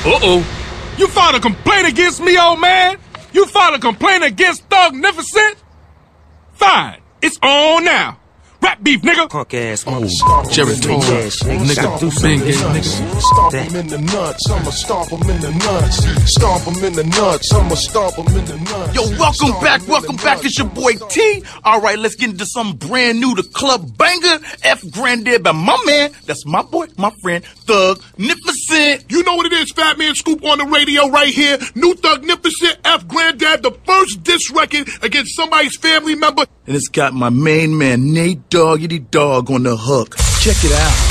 Uh-oh. You filed a complaint against me, old man? You filed a complaint against Thugnificent? Fine. It's on now. Rap beef, nigga. Punk ass mother. Jerry Torres, nigga. Big ass nigga. Stomp him in the nuts, I'ma stomp him in the nuts. Stomp him in the nuts, I'ma stomp him in the nuts. Yo, welcome back. It's your boy T. All right, let's get into something brand new. The club banger, F Granddad by my man. That's my boy, my friend, Thugnificent. You know what it is, Fat Man Scoop on the radio right here. New Thugnificent, F Granddad, the first diss record against somebody's family member. And it's got my main man, Nate Doggity Dog, on the hook. Check it out.